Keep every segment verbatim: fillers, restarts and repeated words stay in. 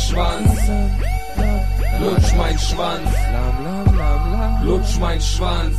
Schwanz, lutsch mein Schwanz, lutsch mein Schwanz.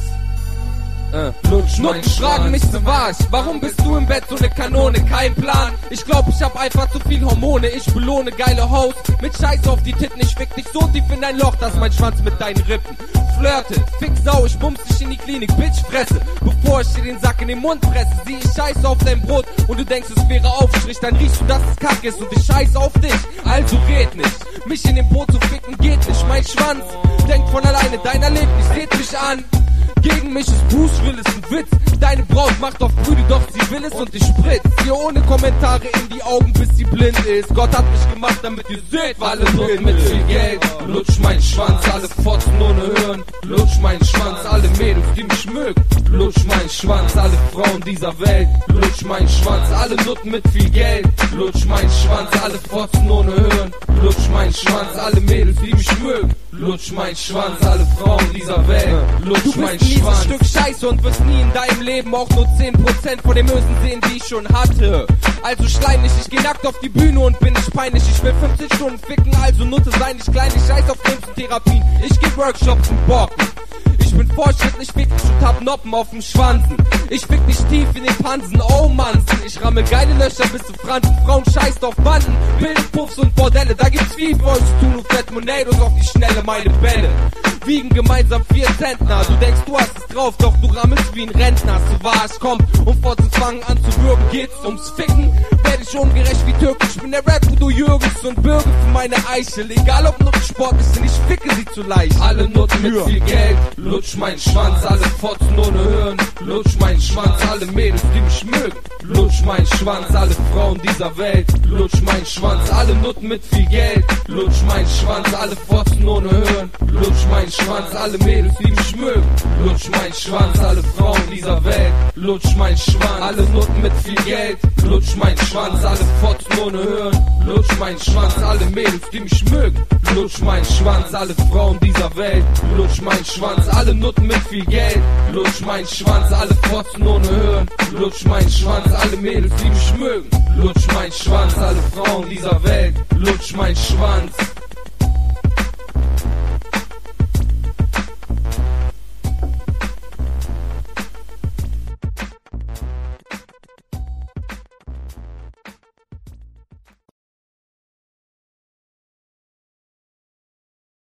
Äh, lutsch mein Schwanz. Fragen mich so was, warum bist du im Bett so ne Kanone? Kein Plan, ich glaub ich hab einfach zu viel Hormone. Ich belohne geile Hoes mit Scheiß auf die Titten. Ich fick dich so tief in dein Loch, dass mein Schwanz mit deinen Rippen flirtet. Fick Sau, ich bumst dich in die Klinik, Bitch, fresse. Bevor ich dir den Sack in den Mund fresse, sieh ich Scheiße auf dein Brot und du denkst es wäre Aufstrich. Dann riechst du, dass es Kack ist und ich scheiß auf dich. Also red nicht, mich in den Po zu ficken geht nicht. Mein Schwanz denkt von alleine, dein Erlebnis seht mich an. Gegen mich ist Bruce Willis ein Witz. Deine Braut macht auf Brüde, doch sie will es und ich spritz ihr ohne Kommentare in die Augen, bis sie blind ist. Gott hat mich gemacht, damit ihr seht, alle Nutten mit viel Geld. Lutsch mein Schwanz, alle Fotzen ohne Hören. Lutsch mein Schwanz, alle Mädels, die mich mögen. Lutsch mein Schwanz, alle Frauen dieser Welt. Lutsch mein Schwanz, alle Nutten mit viel Geld. Lutsch mein Schwanz, alle Fotzen ohne Hören. Lutsch mein Schwanz, alle Mädels, die mich mögen. Lutsch mein Schwanz, alle Frauen dieser Welt. Lutsch mein Schwanz. Du bist ein Stück Scheiße und wirst nie in deinem Leben auch nur zehn Prozent von den Mösen sehen, die ich schon hatte. Also schleim nicht, ich geh nackt auf die Bühne und bin nicht peinlich. Ich will fünfzig Stunden ficken, also Nutte sei nicht klein. Ich scheiß auf Games und Therapien, ich geb Workshops und Bocken. Ich bin fortschrittlich, fick dich und hab Noppen auf dem Schwanzen. Ich fick dich tief in den Pansen, oh Mansen. Ich ramme geile Löcher bis zu Franzen. Frauen scheißt auf Banden, Bildpuffs und Bordelle. Da gibt's viel für euch zu tun und Fettmonados auf die Schnelle, meine Bälle wiegen gemeinsam vier Zentner. Du denkst, du hast es drauf, doch du rammelst wie ein Rentner. So wahr es kommt, um vorzufangen an zu würgen, geht's ums Ficken. Werd ich ungerecht wie Türken, ich bin der Rap, du Jürgens und bürge für meine Eichel. Egal ob Nutten sportlich sind, ich ficke sie zu leicht. Alle Nutten mit viel Geld, lutsch mein Schwanz, alle Fotzen ohne Hören. Lutsch mein Schwanz, alle Mädels, die mich mögen. Lutsch mein Schwanz, alle Frauen dieser Welt. Lutsch mein Schwanz, alle Nutten mit viel Geld. Lutsch mein Schwanz, alle Fotzen ohne Hören. Lutsch mein Schwanz, alle Mädels, die mich mögen. Lutsch mein Schwanz, alle Frauen dieser Welt. Lutsch mein Schwanz, alle Nutten mit viel Geld. Lutsch mein Schwanz, alle Fotzen ohne Hören. Lutsch mein Schwanz, alle Mädels, die mich mögen. Lutsch mein Schwanz, alle Frauen dieser Welt. Lutsch mein Schwanz, alle Nutten mit viel Geld. Lutsch mein Schwanz, alle Fotzen ohne Hören. Lutsch mein Schwanz, alle Mädels, die mich mögen. Lutsch mein Schwanz, alle Frauen dieser Welt. Lutsch mein Schwanz.